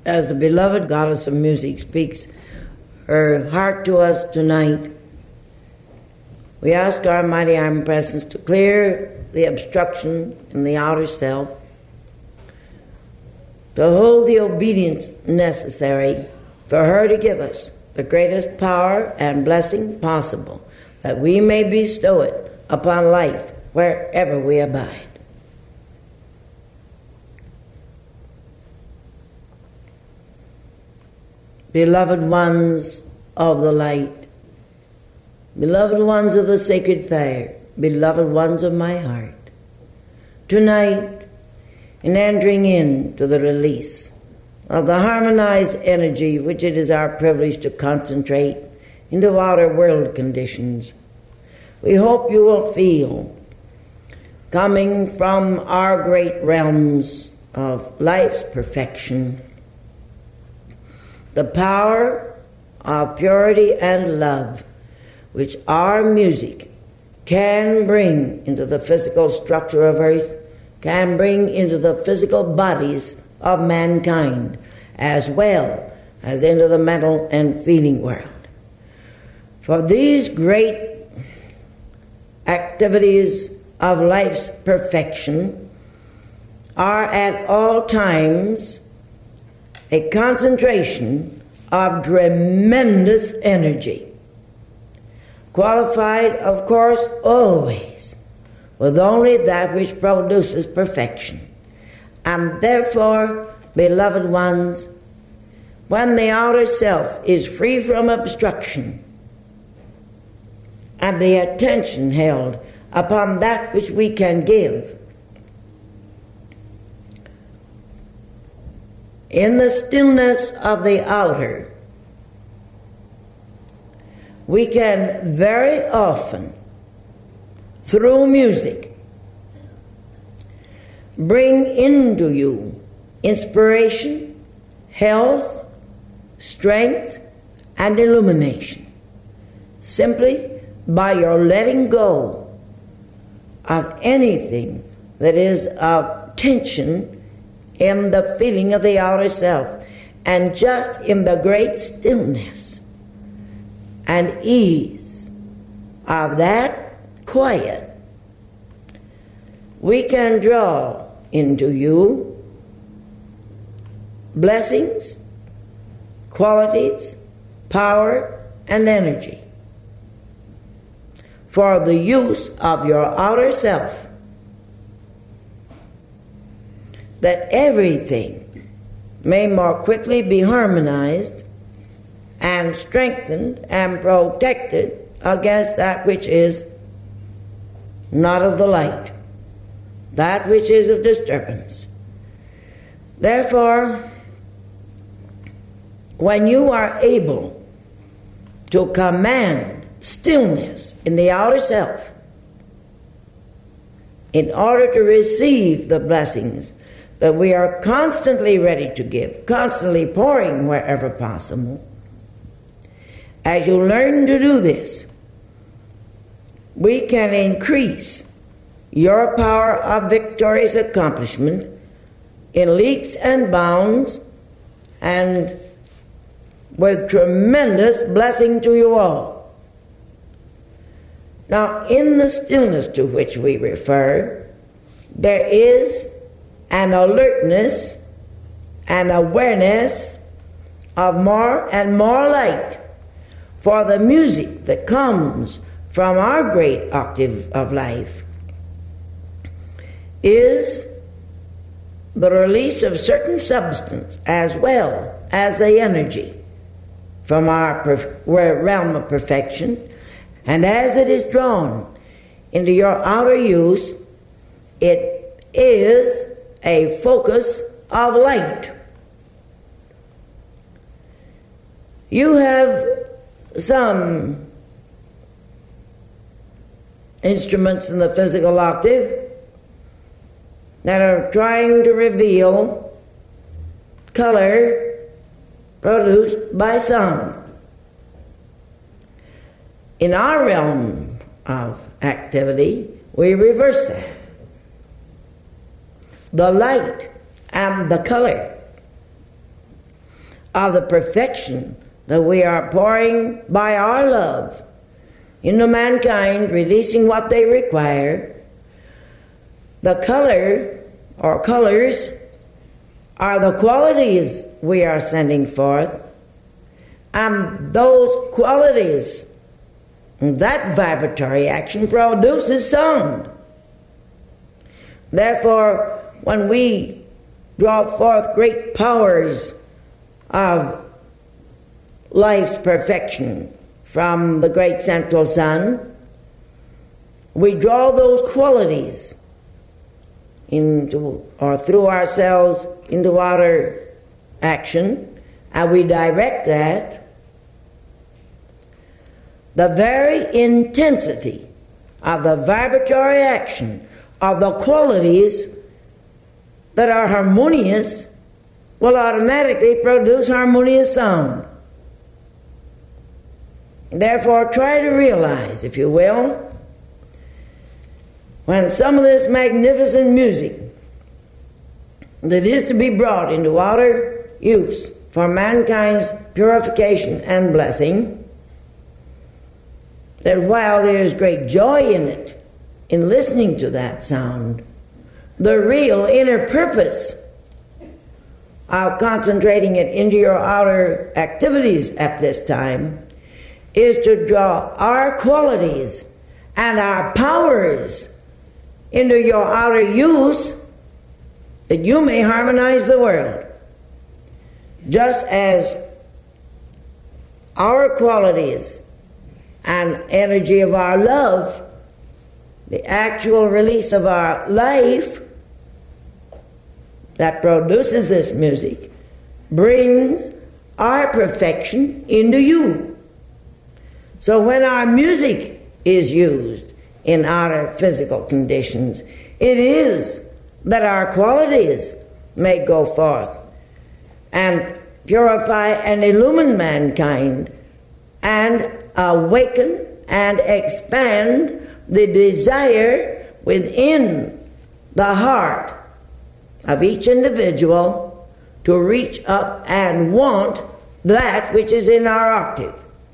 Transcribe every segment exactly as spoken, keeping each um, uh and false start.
as the beloved goddess of music speaks her heart to us tonight, we ask our mighty omnipresence to clear the obstruction in the outer self, to hold the obedience necessary for her to give us the greatest power and blessing possible, that we may bestow it upon life wherever we abide. Beloved ones of the light, beloved ones of the sacred fire, beloved ones of my heart, tonight, in entering into the release of the harmonized energy which it is our privilege to concentrate into outer world conditions, we hope you will feel, coming from our great realms of life's perfection, the power of purity and love which our music can bring into the physical structure of earth, can bring into the physical bodies of mankind, as well as into the mental and feeling world. For these great activities of life's perfection are at all times a concentration of tremendous energy, qualified, of course, always with only that which produces perfection. And therefore, beloved ones, when the outer self is free from obstruction and the attention held upon that which we can give, in the stillness of the outer, we can very often, through music, bring into you inspiration, health, strength, and illumination, simply by your letting go of anything that is of tension in the feeling of the outer self, and just in the great stillness and ease of that quiet, we can draw into you blessings, qualities, power, and energy for the use of your outer self, that everything may more quickly be harmonized and strengthened and protected against that which is not of the light, that which is of disturbance. Therefore, when you are able to command stillness in the outer self in order to receive the blessings that we are constantly ready to give, constantly pouring wherever possible, as you learn to do this, we can increase your power of victorious accomplishment in leaps and bounds, and with tremendous blessing to you all. Now, in the stillness to which we refer, there is an alertness and awareness of more and more light, for the music that comes from our great octave of life is the release of certain substance as well as the energy from our perf- realm of perfection, and as it is drawn into your outer use, it is a focus of light. You have some instruments in the physical octave that are trying to reveal color produced by sound. In our realm of activity, we reverse that. The light and the color of the perfection that we are pouring by our love into mankind, releasing what they require. The color or colors are the qualities we are sending forth, and those qualities, that vibratory action produces sound. Therefore, when we draw forth great powers of life's perfection from the great central sun, we draw those qualities into or through ourselves into outer action, and we direct that. The very intensity of the vibratory action of the qualities that are harmonious will automatically produce harmonious sound. Therefore, try to realize, if you will, when some of this magnificent music that is to be brought into outer use for mankind's purification and blessing, that while there is great joy in it, in listening to that sound, the real inner purpose of concentrating it into your outer activities at this time is to draw our qualities and our powers into your outer use, that you may harmonize the world. Just as our qualities and energy of our love, the actual release of our life that produces this music, brings our perfection into you. So when our music is used in outer physical conditions, it is that our qualities may go forth and purify and illumine mankind and awaken and expand the desire within the heart of each individual to reach up and want that which is in our octave.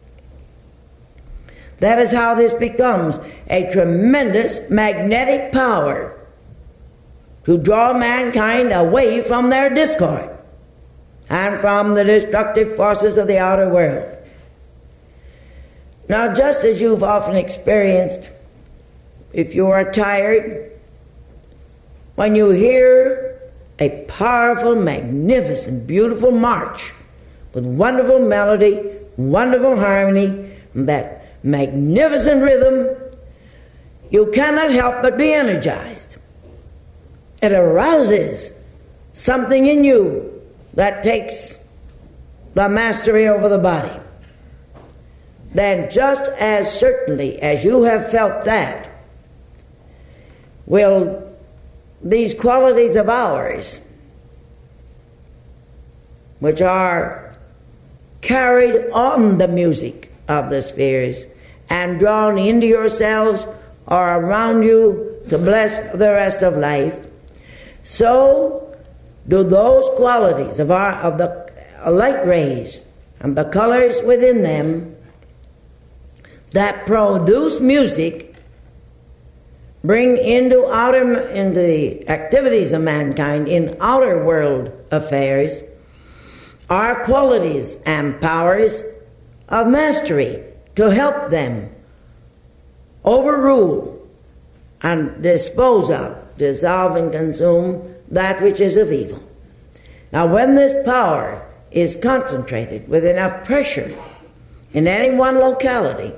That is how this becomes a tremendous magnetic power to draw mankind away from their discord and from the destructive forces of the outer world. Now, just as you've often experienced, if you are tired, when you hear a powerful, magnificent, beautiful march with wonderful melody, wonderful harmony, that magnificent rhythm, you cannot help but be energized. It arouses something in you that takes the mastery over the body. Then just as certainly as you have felt that, will these qualities of ours, which are carried on the music of the spheres and drawn into yourselves or around you to bless the rest of life, so do those qualities of our of the light rays and the colors within them that produce music bring into outer in the activities of mankind in outer world affairs are qualities and powers of mastery to help them overrule and dispose of, dissolve and consume that which is of evil. Now, when this power is concentrated with enough pressure in any one locality,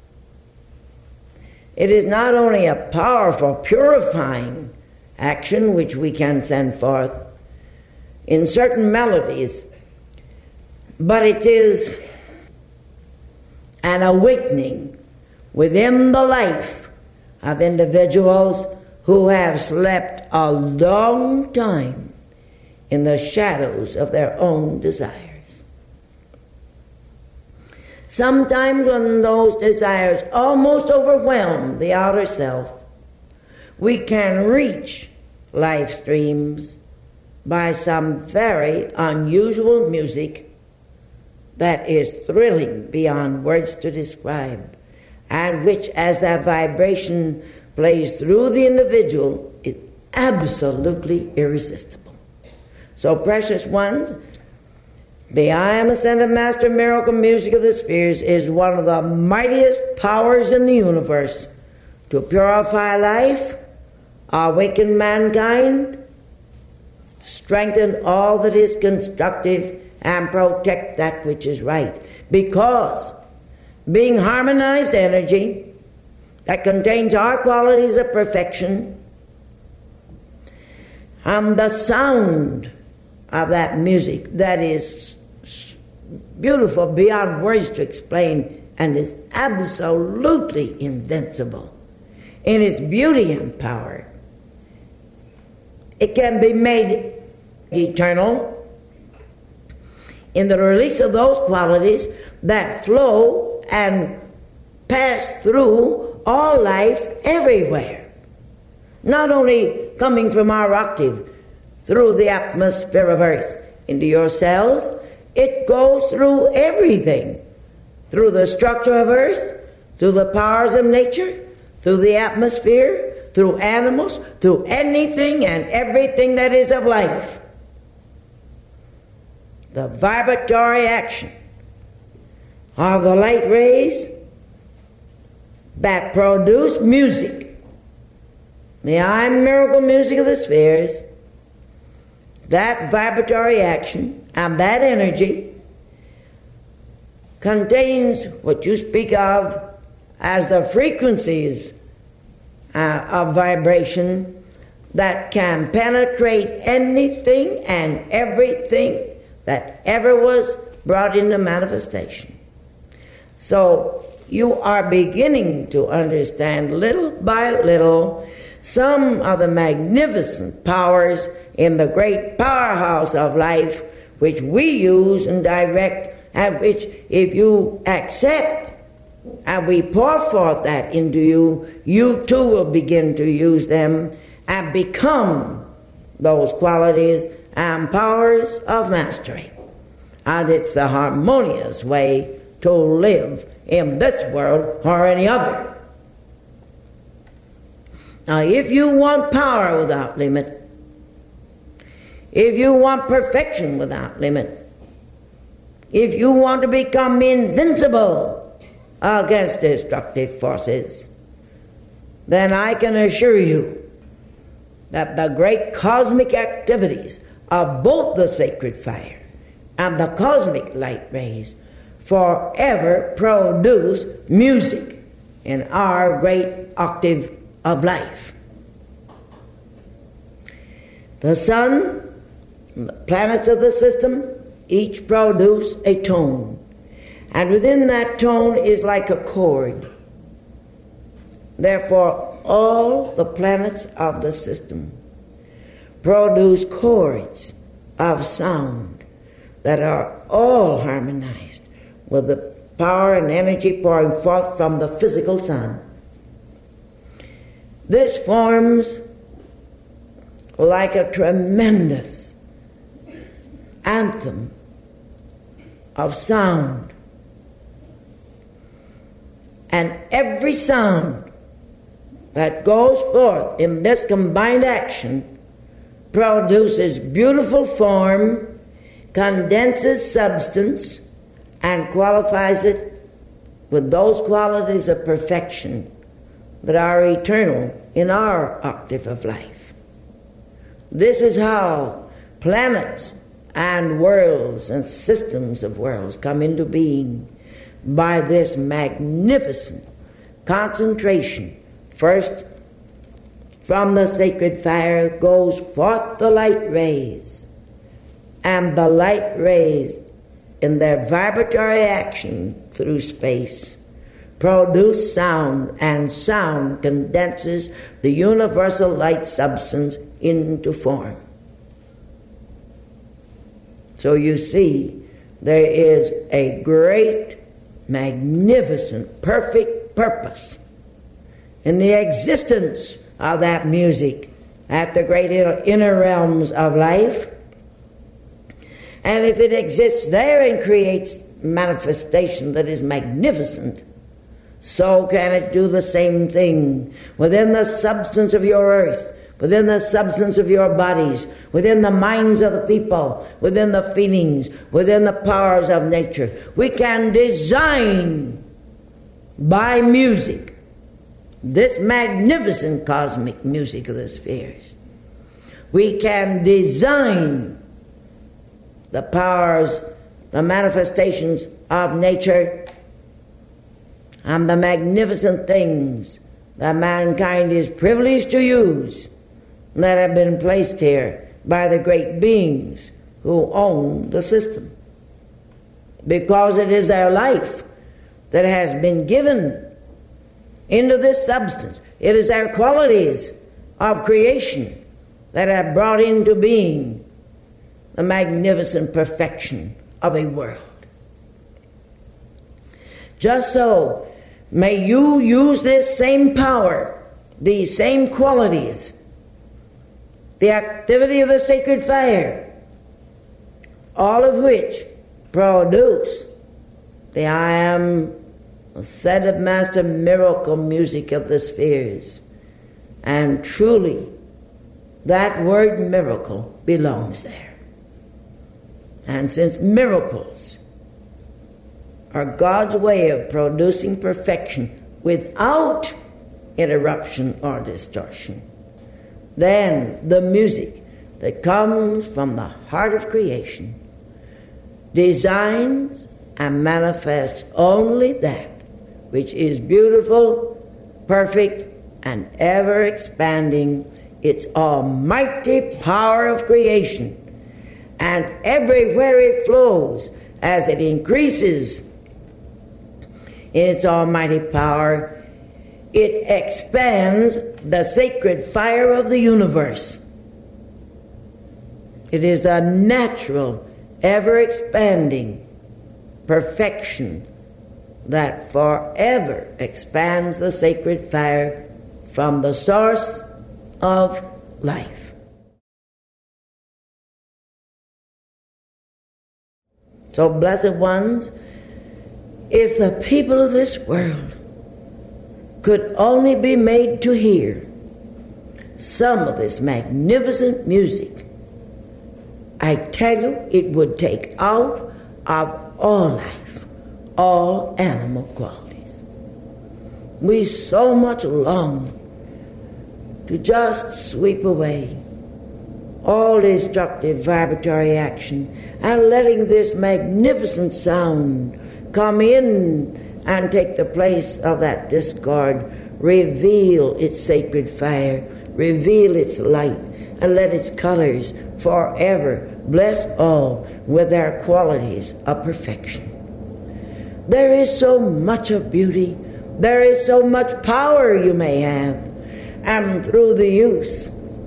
it is not only a powerful purifying action which we can send forth in certain melodies, but it is an awakening within the life of individuals who have slept a long time in the shadows of their own desires. Sometimes when those desires almost overwhelm the outer self, we can reach life streams by some very unusual music that is thrilling beyond words to describe, and which, as that vibration plays through the individual, is absolutely irresistible. So, precious ones, the I Am Ascended Master Miracle Music of the Spheres is one of the mightiest powers in the universe to purify life, awaken mankind, strengthen all that is constructive, and protect that which is right. Because being harmonized energy that contains our qualities of perfection, and the sound of that music that is beautiful beyond words to explain and is absolutely invincible in its beauty and power. It can be made eternal in the release of those qualities that flow and pass through all life everywhere. Not only coming from our octave through the atmosphere of earth into your cells, it goes through everything, through the structure of earth, through the powers of nature, through the atmosphere, through animals, through anything and everything that is of life. The vibratory action of the light rays that produce music, the I Miracle Music of the Spheres, that vibratory action and that energy contains what you speak of as the frequencies uh, of vibration that can penetrate anything and everything that ever was brought into manifestation. So you are beginning to understand little by little some of the magnificent powers in the great powerhouse of life which we use and direct, and which if you accept and we pour forth that into you, you too will begin to use them and become those qualities and powers of mastery. And it's the harmonious way to live in this world or any other. Now, if you want power without limit, if you want perfection without limit, if you want to become invincible against destructive forces, then I can assure you that the great cosmic activities of both the sacred fire and the cosmic light rays forever produce music in our great octave of life. The sun and the planets of the system each produce a tone, and within that tone is like a chord. Therefore, all the planets of the system produce chords of sound that are all harmonized with the power and energy pouring forth from the physical sun. This forms like a tremendous anthem of sound. And every sound that goes forth in this combined action produces beautiful form, condenses substance, and qualifies it with those qualities of perfection that are eternal in our octave of life. This is how planets and worlds and systems of worlds come into being, by this magnificent concentration. First, from the sacred fire goes forth the light rays, and the light rays in their vibratory action through space produce sound, and sound condenses the universal light substance into form. So you see, there is a great, magnificent, perfect purpose in the existence of that music at the great inner realms of life. And if it exists there and creates manifestation that is magnificent, so can it do the same thing within the substance of your earth, within the substance of your bodies, within the minds of the people, within the feelings, within the powers of nature. We can design by music this magnificent cosmic music of the spheres. We can design the powers, the manifestations of nature, and the magnificent things that mankind is privileged to use that have been placed here by the great beings who own the system. Because it is their life that has been given into this substance. It is their qualities of creation that have brought into being the magnificent perfection of a world. Just so, may you use this same power, these same qualities, the activity of the sacred fire, all of which produce the I am said of Master miracle music of the spheres. And truly, that word miracle belongs there. And since miracles are God's way of producing perfection without interruption or distortion, then the music that comes from the heart of creation designs and manifests only that which is beautiful, perfect, and ever expanding, its almighty power of creation. And everywhere it flows, as it increases in its almighty power, it expands the sacred fire of the universe. It is the natural, ever-expanding perfection that forever expands the sacred fire from the source of life. So, blessed ones, if the people of this world could only be made to hear some of this magnificent music, I tell you, it would take out of all life all animal qualities. We so much long to just sweep away all destructive vibratory action and letting this magnificent sound come in and take the place of that discord, reveal its sacred fire, reveal its light, and let its colors forever bless all with their qualities of perfection. There is so much of beauty, there is so much power you may have, and through the use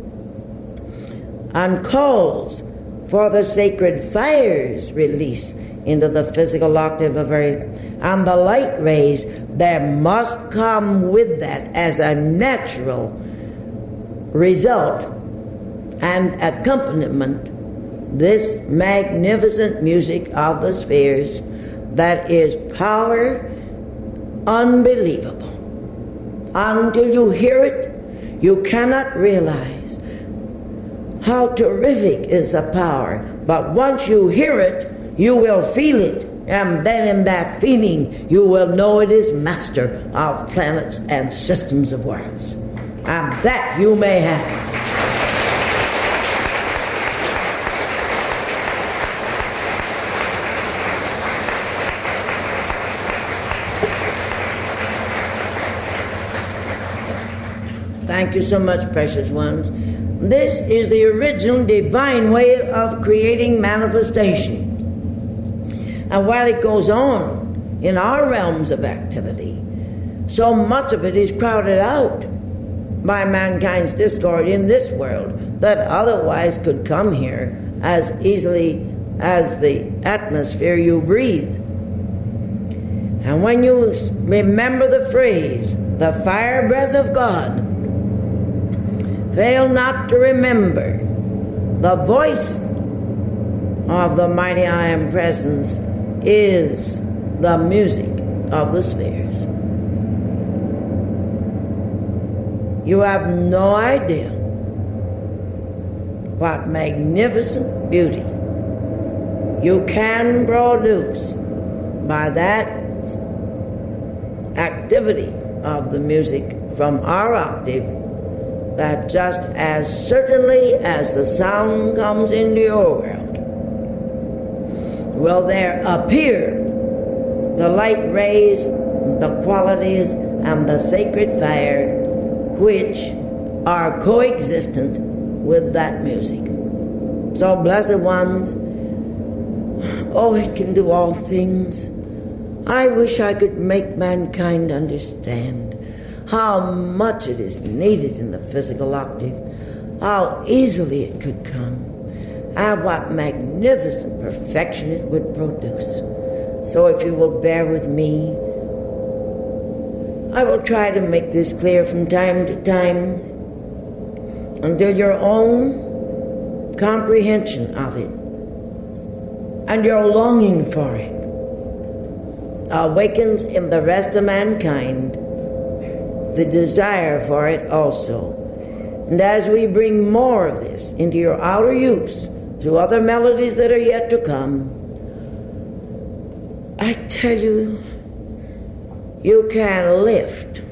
and calls for the sacred fire's release into the physical octave of earth and the light rays, there must come with that as a natural result and accompaniment this magnificent music of the spheres that is power unbelievable. Until you hear it, you cannot realize how terrific is the power. But once you hear it, you will feel it. And then in that feeling, you will know it is master of planets and systems of worlds. And that you may have. Thank you so much, precious ones. This is the original divine way of creating manifestation. And while it goes on in our realms of activity, so much of it is crowded out by mankind's discord in this world that otherwise could come here as easily as the atmosphere you breathe. And when you remember the phrase, the fire breath of God, fail not to remember the voice of the mighty I Am Presence is the music of the spheres. You have no idea what magnificent beauty you can produce by that activity of the music from our octave, that just as certainly as the sound comes into your world, will there appear the light rays, the qualities, and the sacred fire which are coexistent with that music. So, blessed ones, oh, it can do all things. I wish I could make mankind understand how much it is needed in the physical octave, how easily it could come, and what magnificent perfection it would produce. So if you will bear with me, I will try to make this clear from time to time until your own comprehension of it and your longing for it awakens in the rest of mankind the desire for it also. And as we bring more of this into your outer use through other melodies that are yet to come, I tell you, you can lift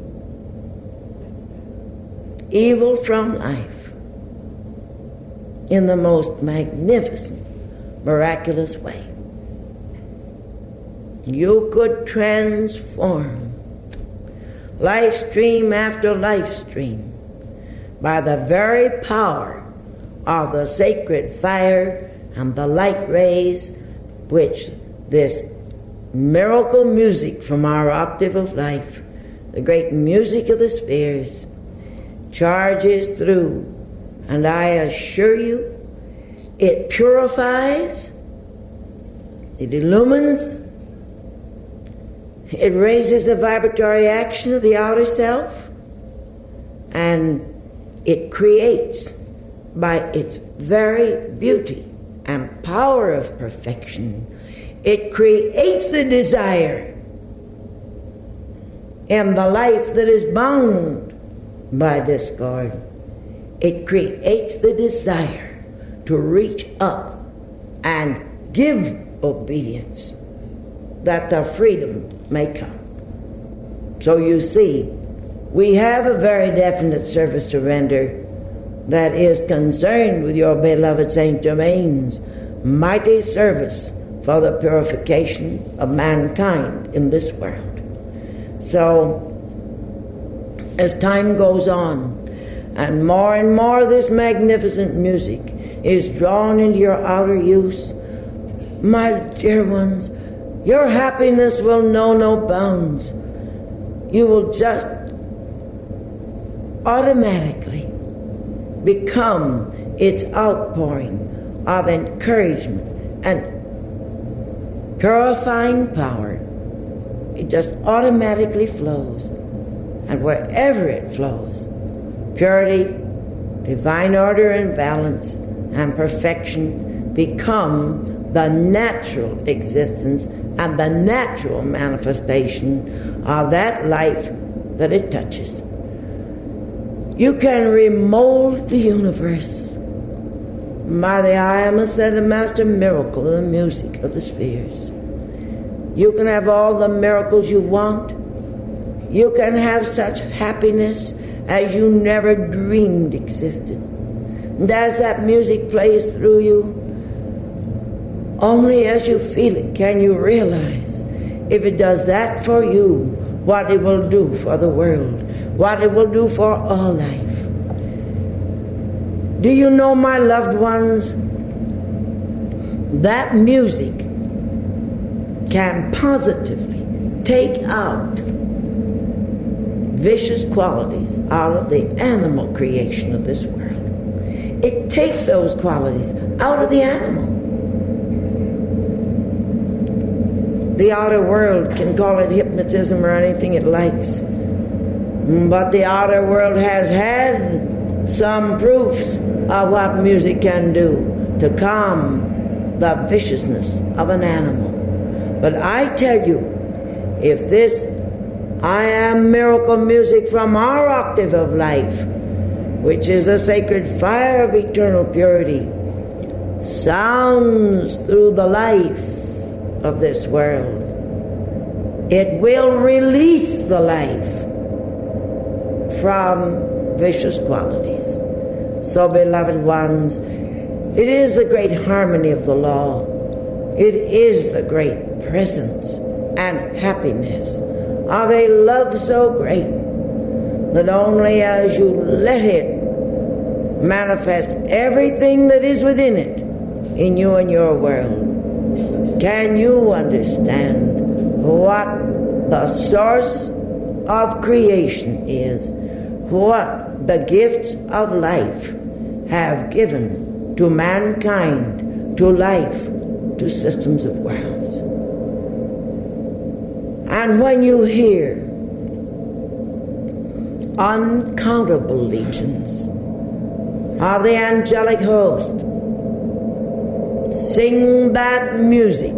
evil from life in the most magnificent, miraculous way. You could transform life stream after life stream by the very power of the sacred fire and the light rays which this miracle music from our octave of life, the great music of the spheres, charges through. And I assure you, it purifies, it illumines, it raises the vibratory action of the outer self, and it creates, by its very beauty and power of perfection, it creates the desire in the life that is bound by discord. It creates the desire to reach up and give obedience, that the freedom may come. So you see, we have a very definite service to render that is concerned with your beloved Saint Germain's mighty service for the purification of mankind in this world. So, as time goes on, and more and more of this magnificent music is drawn into your outer use, my dear ones, your happiness will know no bounds. You will just automatically become its outpouring of encouragement and purifying power. It just automatically flows. And wherever it flows, purity, divine order and balance, and perfection become the natural existence and the natural manifestation of that life that it touches. You can remold the universe by the I am a said the master miracle of the music of the spheres. You can have all the miracles you want. You can have such happiness as you never dreamed existed. And as that music plays through you, only as you feel it can you realize, if it does that for you, what it will do for the world, what it will do for all life. Do you know, my loved ones, that music can positively take out vicious qualities out of the animal creation of this world. It takes those qualities out of the animal. The outer world can call it hypnotism or anything it likes, but the outer world has had some proofs of what music can do to calm the viciousness of an animal. But I tell you, if this I am miracle music from our octave of life, which is the sacred fire of eternal purity, sounds through the life of this world, it will release the life from vicious qualities. So, beloved ones, it is the great harmony of the law. It is the great presence and happiness of a love so great that only as you let it manifest everything that is within it, in you and your world, can you understand what the source of creation is, what the gifts of life have given to mankind, to life, to systems of worlds. And when you hear uncountable legions of the angelic host sing that music,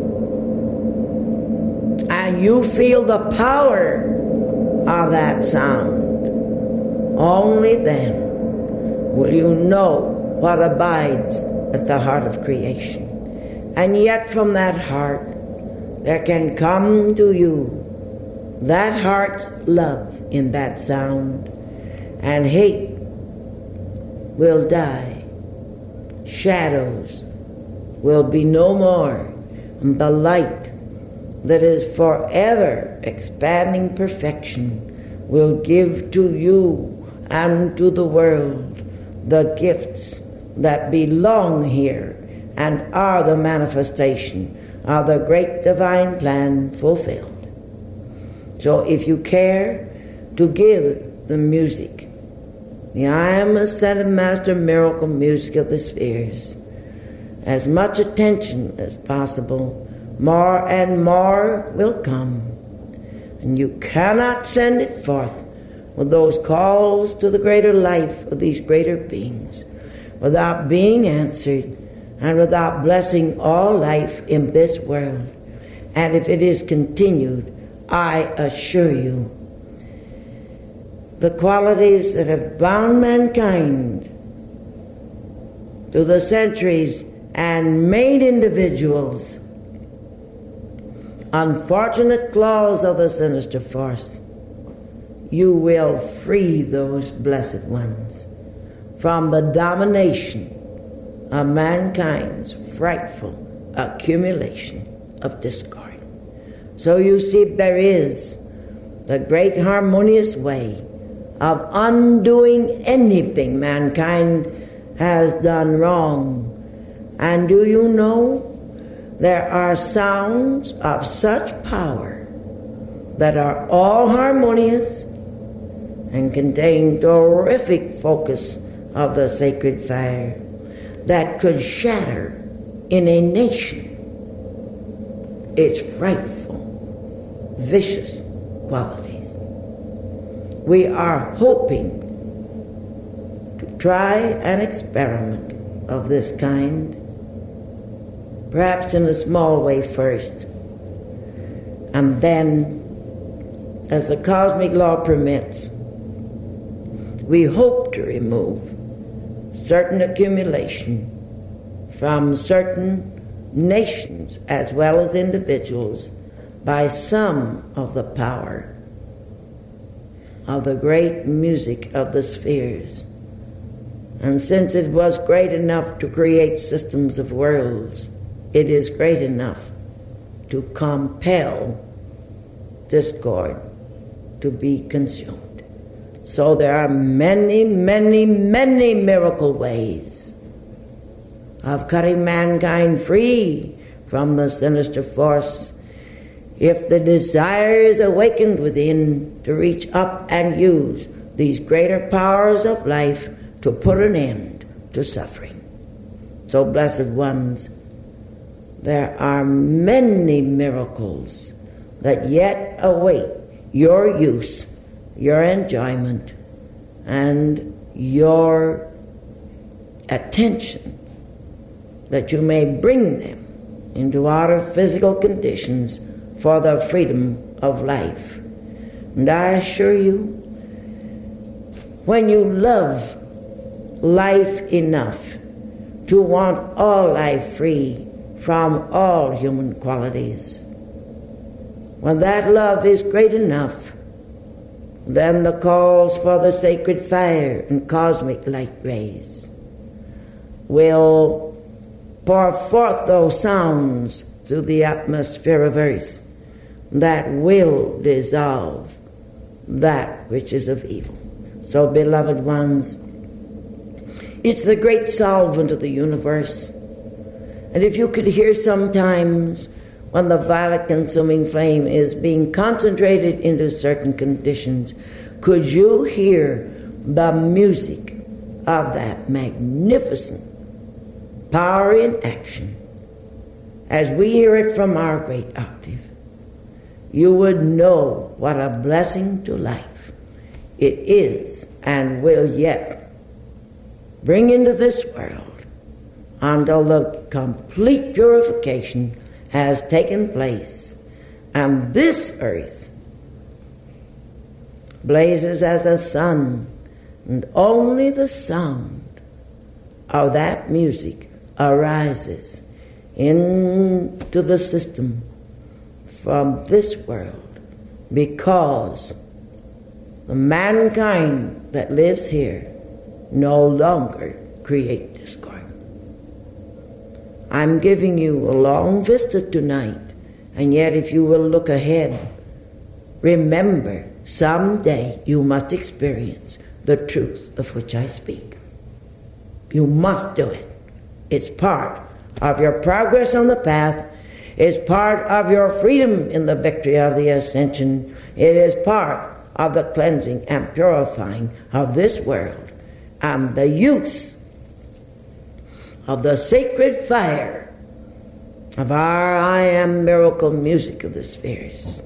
and you feel the power of that sound, only then will you know what abides at the heart of creation. And yet from that heart there can come to you that heart's love in that sound, and hate will die. Shadows will be no more, and the light that is forever expanding perfection will give to you and to the world the gifts that belong here and are the manifestation of the great divine plan fulfilled. So if you care to give the music, the I am ascended master miracle music of the spheres, as much attention as possible, more and more will come. And you cannot send it forth with those calls to the greater life of these greater beings without being answered and without blessing all life in this world. And if it is continued, I assure you, the qualities that have bound mankind through the centuries and made individuals unfortunate claws of the sinister force, you will free those blessed ones from the domination of mankind's frightful accumulation of discord. So you see, there is the great harmonious way of undoing anything mankind has done wrong. And do you know, there are sounds of such power that are all harmonious and contain terrific focus of the sacred fire that could shatter in a nation its frightful, vicious qualities. We are hoping to try an experiment of this kind, perhaps in a small way first, and then, as the cosmic law permits, we hope to remove certain accumulation from certain nations as well as individuals by some of the power of the great music of the spheres. And since it was great enough to create systems of worlds, it is great enough to compel discord to be consumed. So there are many, many, many miracle ways of cutting mankind free from the sinister force if the desire is awakened within to reach up and use these greater powers of life to put an end to suffering. So, blessed ones, there are many miracles that yet await your use, your enjoyment, and your attention, that you may bring them into outer physical conditions for the freedom of life. And I assure you, when you love life enough to want all life free from all human qualities, when that love is great enough, then the calls for the sacred fire and cosmic light rays will pour forth those sounds through the atmosphere of earth that will dissolve that which is of evil. So, beloved ones, it's the great solvent of the universe. And if you could hear sometimes when the violet consuming flame is being concentrated into certain conditions, could you hear the music of that magnificent power in action as we hear it from our great octave? You would know what a blessing to life it is and will yet bring into this world until the complete purification has taken place and this earth blazes as a sun, and only the sound of that music arises into the system from this world, because the mankind that lives here no longer create discord. I'm giving you a long vista tonight, and yet if you will look ahead, remember, someday you must experience the truth of which I speak. You must do it. It's part of your progress on the path. It's part of your freedom in the victory of the ascension. It is part of the cleansing and purifying of this world and the use of the sacred fire of our I am miracle music of the spheres.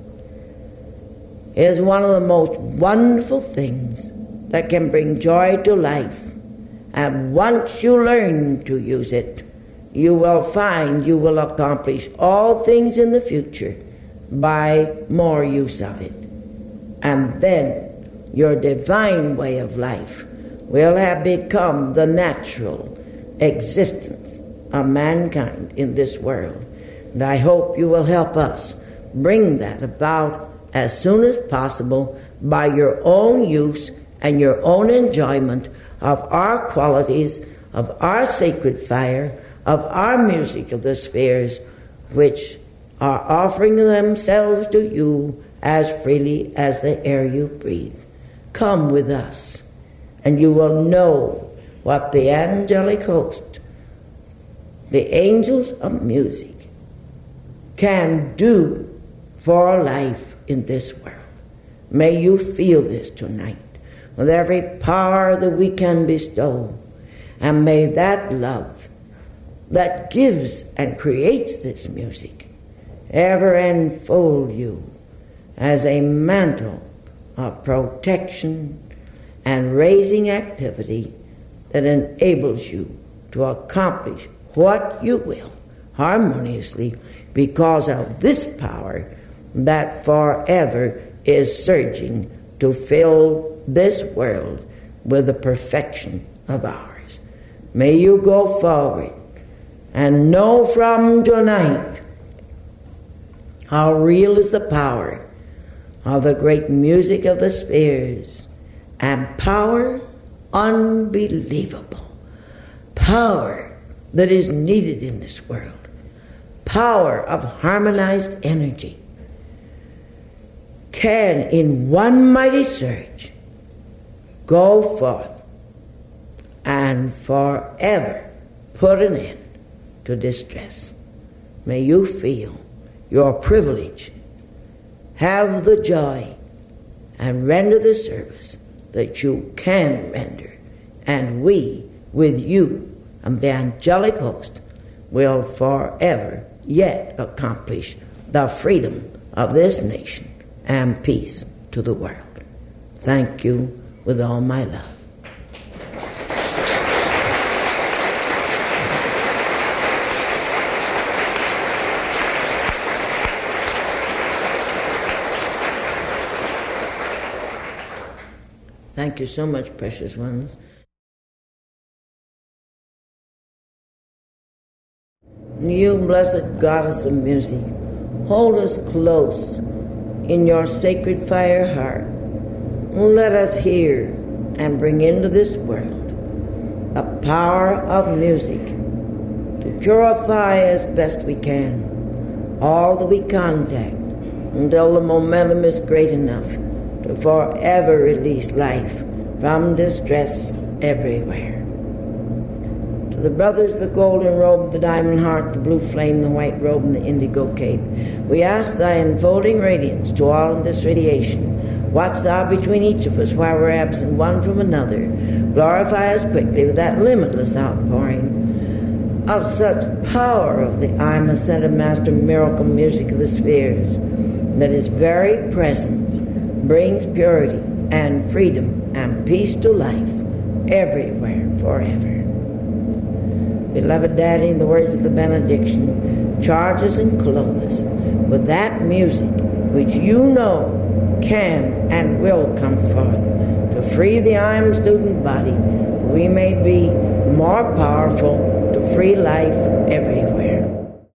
It is one of the most wonderful things that can bring joy to life. And once you learn to use it, you will find you will accomplish all things in the future by more use of it. And then your divine way of life will have become the natural existence of mankind in this world. And I hope you will help us bring that about as soon as possible by your own use and your own enjoyment of our qualities, of our sacred fire, of our music of the spheres, which are offering themselves to you as freely as the air you breathe. Come with us, and you will know what the angelic host, the angels of music, can do for life in this world. May you feel this tonight with every power that we can bestow, and may that love that gives and creates this music ever enfold you as a mantle of protection and raising activity that enables you to accomplish what you will harmoniously because of this power that forever is surging to fill this world with the perfection of ours. May you go forward and know from tonight how real is the power of the great music of the spheres, and power unbelievable, power that is needed in this world, power of harmonized energy, can in one mighty surge go forth and forever put an end to distress. May you feel your privilege, have the joy, and render the service that you can render, and we, with you and the angelic host, will forever yet accomplish the freedom of this nation and peace to the world. Thank you with all my love. Thank you so much, precious ones. You, blessed goddess of music, hold us close in your sacred fire heart. Let us hear and bring into this world a power of music to purify as best we can all that we contact until the momentum is great enough to forever release life from distress everywhere. To the brothers, the golden robe, the diamond heart, the blue flame, the white robe, and the indigo cape, we ask thy enfolding radiance to all in this radiation. Watch thou between each of us while we're absent one from another. Glorify us quickly with that limitless outpouring of such power of the I am ascended master miracle music of the spheres, that its very presence brings purity and freedom and peace to life everywhere forever. Beloved Daddy, in the words of the benediction, charge us and clothe us with that music which you know can and will come forth to free the I am student body, that we may be more powerful to free life everywhere.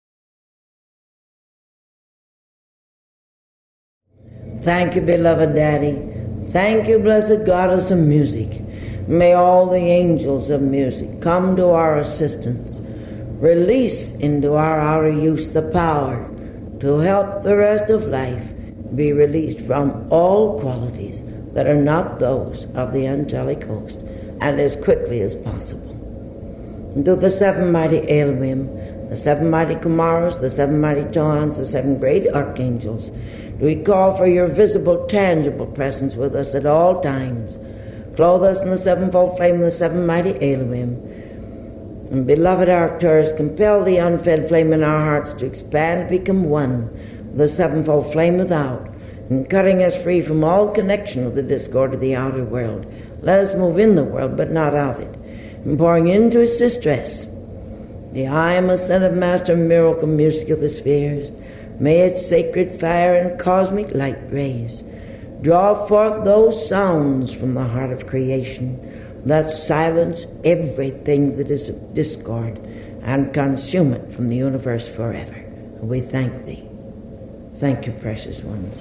Thank you, beloved Daddy. Thank you, blessed goddess of music. May all the angels of music come to our assistance. Release into our outer use the power to help the rest of life be released from all qualities that are not those of the angelic host, and as quickly as possible. And to the seven mighty Elohim, the seven mighty Kumaras, the seven mighty Johans, the seven great archangels, do we call for your visible, tangible presence with us at all times. Clothe us in the sevenfold flame of the seven mighty Elohim. And beloved Arcturus, compel the unfed flame in our hearts to expand and become one with the sevenfold flame without, and cutting us free from all connection with the discord of the outer world. Let us move in the world, but not out it, and pouring into its distress the I am ascended master miracle music of the spheres. May its sacred fire and cosmic light rays draw forth those sounds from the heart of creation that silence everything that is of discord and consume it from the universe forever. We thank thee. Thank you, precious ones.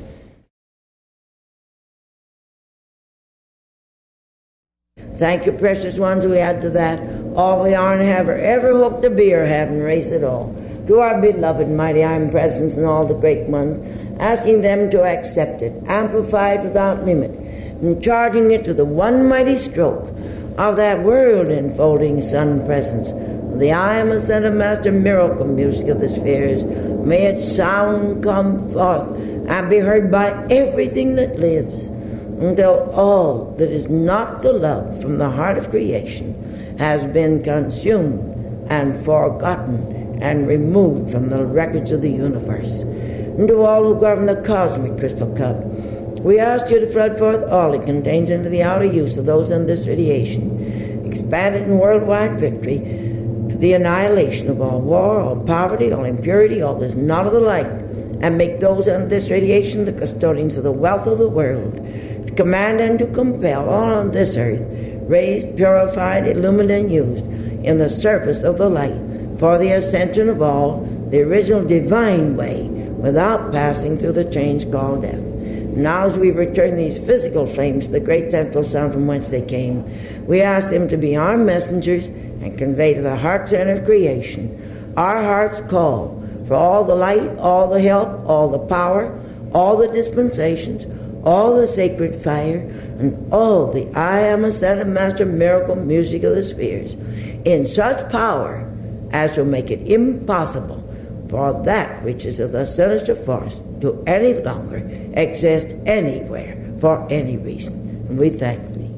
Thank you, precious ones. We add to that all we are and have or ever hope to be or have and raise it all. To our beloved mighty I am presence and all the great ones, asking them to accept it, amplified without limit, and charging it to the one mighty stroke of that world-enfolding sun presence, the I am ascended master miracle music of the spheres. May its sound come forth and be heard by everything that lives, until all that is not the love from the heart of creation has been consumed and forgotten and removed from the records of the universe. And to all who govern the cosmic crystal cup, we ask you to flood forth all it contains into the outer use of those in this radiation, expand it in worldwide victory to the annihilation of all war, all poverty, all impurity, all that is not of the light, and make those under this radiation the custodians of the wealth of the world, to command and to compel all on this earth, raised, purified, illumined, and used in the service of the light, for the ascension of all, the original divine way, without passing through the change called death. Now as we return these physical flames to the great central sun from whence they came, we ask them to be our messengers and convey to the heart center of creation our heart's call for all the light, all the help, all the power, all the dispensations, all the sacred fire, and all the I am ascended master miracle music of the spheres, in such power as to make it impossible for that which is of the sinister force to any longer exist anywhere for any reason. And we thank thee.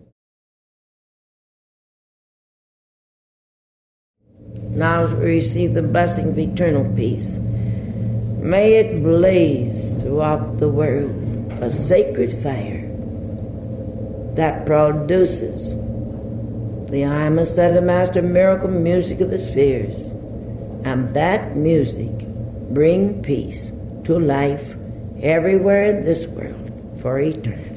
Now as we receive the blessing of eternal peace, may it blaze throughout the world a sacred fire that produces the I am ascended master miracle music of the spheres, and that music bring peace to life everywhere in this world for eternity.